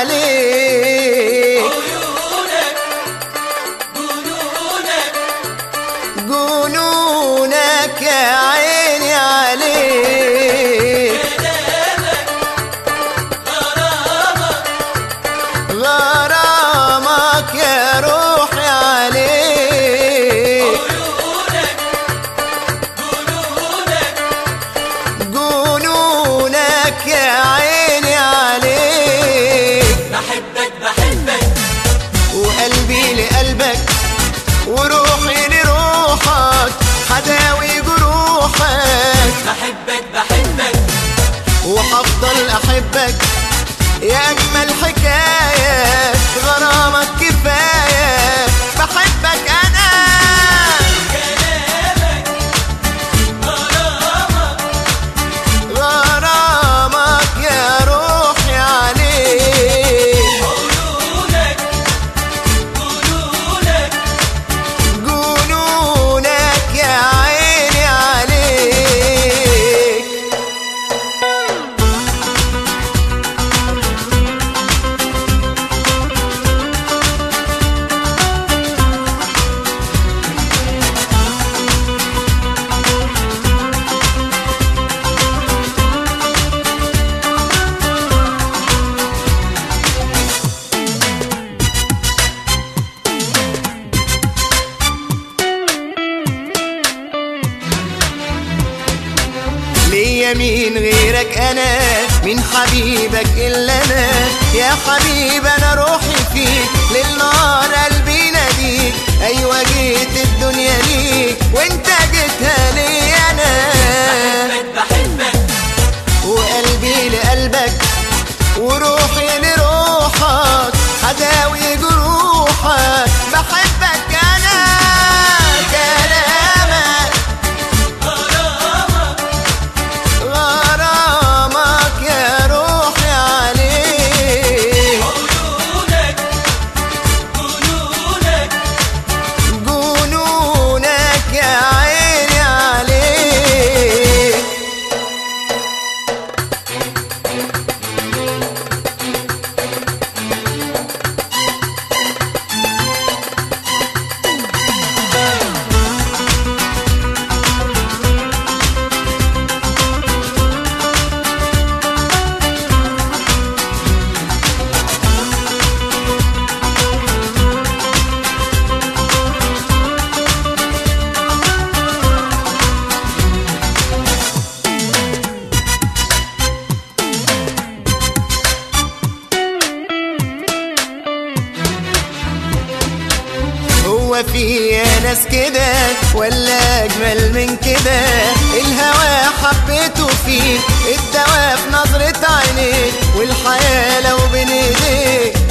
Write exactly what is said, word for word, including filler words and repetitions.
عليك. عيونك جنونك يا عيني عليك. غرامك غرامك يا روحي عليك. جنونك يا عيني عليك. بحبك بحبك وقلبي لقلبك وروحي لروحك حداوي جروحك. بحبك بحبك وهفضل احبك يا اجمل حكايه. غرامك كفايه بحبك انا. كلامك غرامك غرامك يا روحي عليك. عيونك جنونك جنونك يا عيني عليك. ليا مين غيرك انا؟ مين حبيبك الا انا؟ يا حبيب انا روحي فيك ليل نهار قلبي ناديك. ايوه جيت الدنيا ليك وانت جيتها لي انا. بحبك بحبك وقلبي لقلبك وروحي لروحك حداوي جروحك. بحبك انا. كلامك غرامك غرامك يا روحي عليك. عيونك جنونك جنونك يا عيني عليك. هو في يا ناس كده ولا اجمل من كده؟ الهوى حبيته فيك، الدواء في نظرة عينيك، والحياة لو بين ايديك